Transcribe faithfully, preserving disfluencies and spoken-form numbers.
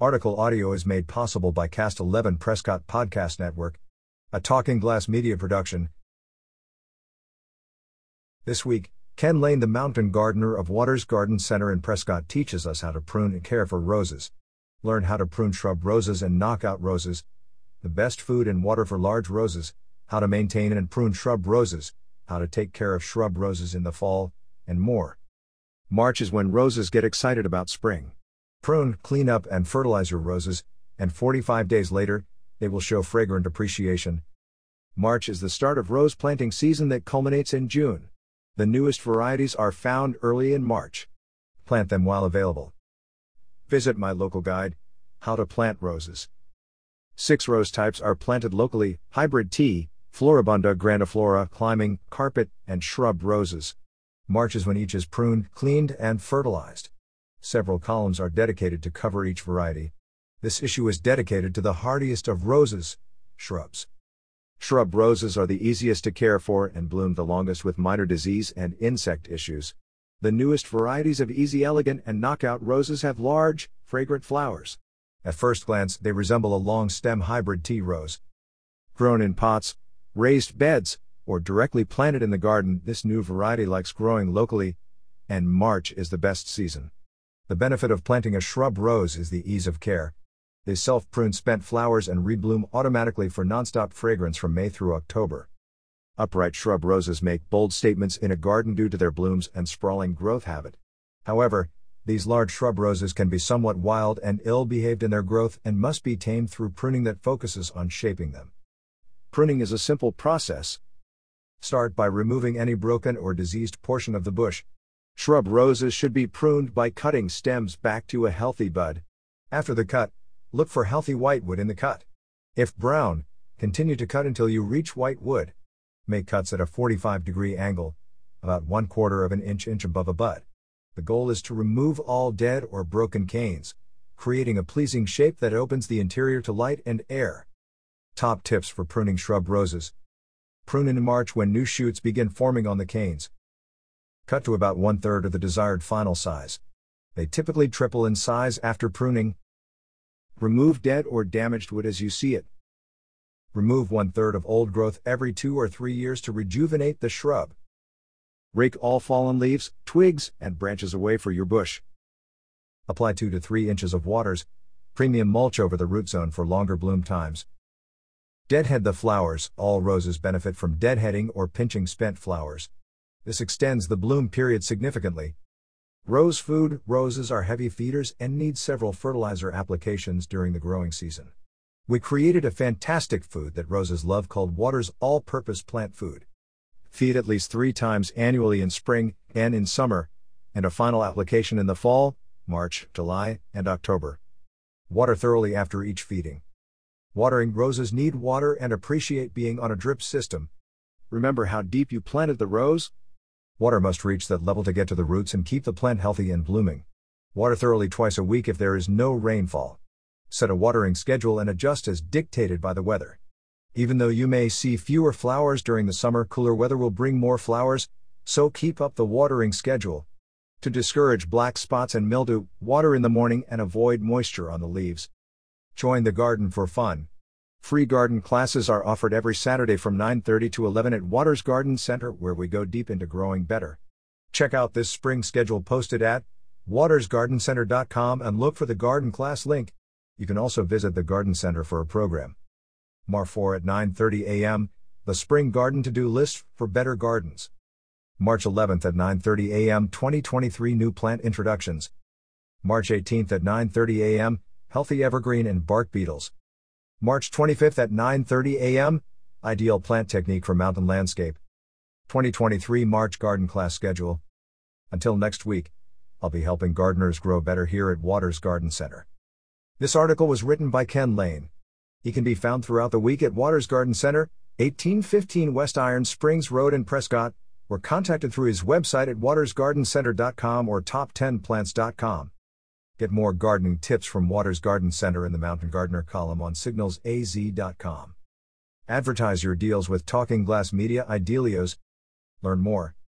Article audio is made possible by Cast eleven Prescott Podcast Network, a Talking Glass media production. This week, Ken Lane, the mountain gardener of Waters Garden Center in Prescott, teaches us how to prune and care for roses. Learn how to prune shrub roses and knockout roses, the best food and water for large roses, how to maintain and prune shrub roses, how to take care of shrub roses in the fall, and more. March is when roses get excited about spring. Prune, clean up, and fertilize your roses, and forty-five days later, they will show fragrant appreciation. March is the start of rose planting season that culminates in June. The newest varieties are found early in March. Plant them while available. Visit my local guide, How to Plant Roses. Six rose types are planted locally: hybrid tea, Floribunda grandiflora, climbing, carpet, and shrub roses. March is when each is pruned, cleaned, and fertilized. Several columns are dedicated to cover each variety. This issue is dedicated to the hardiest of roses, shrubs. Shrub roses are the easiest to care for and bloom the longest with minor disease and insect issues. The newest varieties of Easy Elegant and Knockout roses have large, fragrant flowers. At first glance, they resemble a long-stem hybrid tea rose. Grown in pots, raised beds, or directly planted in the garden, this new variety likes growing locally, and March is the best season. The benefit of planting a shrub rose is the ease of care. They self-prune spent flowers and rebloom automatically for nonstop fragrance from May through October. Upright shrub roses make bold statements in a garden due to their blooms and sprawling growth habit. However, these large shrub roses can be somewhat wild and ill-behaved in their growth and must be tamed through pruning that focuses on shaping them. Pruning is a simple process. Start by removing any broken or diseased portion of the bush. Shrub roses should be pruned by cutting stems back to a healthy bud. After the cut, look for healthy whitewood in the cut. If brown, continue to cut until you reach white wood. Make cuts at a forty-five degree angle, about one quarter of an inch inch above a bud. The goal is to remove all dead or broken canes, creating a pleasing shape that opens the interior to light and air. Top tips for pruning shrub roses. Prune in March when new shoots begin forming on the canes. Cut to about one-third of the desired final size. They typically triple in size after pruning. Remove dead or damaged wood as you see it. Remove one-third of old growth every two or three years to rejuvenate the shrub. Rake all fallen leaves, twigs, and branches away for your bush. Apply two to three inches of waters, premium mulch over the root zone for longer bloom times. Deadhead the flowers. All roses benefit from deadheading or pinching spent flowers. This extends the bloom period significantly. Rose food. Roses are heavy feeders and need several fertilizer applications during the growing season. We created a fantastic food that roses love called Waters All-Purpose Plant Food. Feed at least three times annually in spring and in summer, and a final application in the fall, March, July, and October. Water thoroughly after each feeding. Watering roses need water and appreciate being on a drip system. Remember how deep you planted the rose? Water must reach that level to get to the roots and keep the plant healthy and blooming. Water thoroughly twice a week if there is no rainfall. Set a watering schedule and adjust as dictated by the weather. Even though you may see fewer flowers during the summer, cooler weather will bring more flowers, so keep up the watering schedule. To discourage black spots and mildew, water in the morning and avoid moisture on the leaves. Join the garden for fun. Free garden classes are offered every Saturday from nine thirty to eleven at Waters Garden Center, where we go deep into growing better. Check out this spring schedule posted at waters garden center dot com and look for the garden class link. You can also visit the garden center for a program. March fourth at nine thirty a m, the Spring Garden To-Do List for Better Gardens. March eleventh at nine thirty a m, twenty twenty-three New Plant Introductions. March eighteenth at nine thirty a m, Healthy Evergreen and Bark Beetles. March twenty-fifth at nine thirty a m, Ideal Plant Technique for Mountain Landscape. twenty twenty-three March Garden Class Schedule. Until next week, I'll be helping gardeners grow better here at Waters Garden Center. This article was written by Ken Lane. He can be found throughout the week at Waters Garden Center, eighteen fifteen West Iron Springs Road in Prescott, or contacted through his website at waters garden center dot com or top ten plants dot com. Get more gardening tips from Waters Garden Center in the Mountain Gardener column on signals a z dot com. Advertise your deals with Talking Glass Media Idealios. Learn more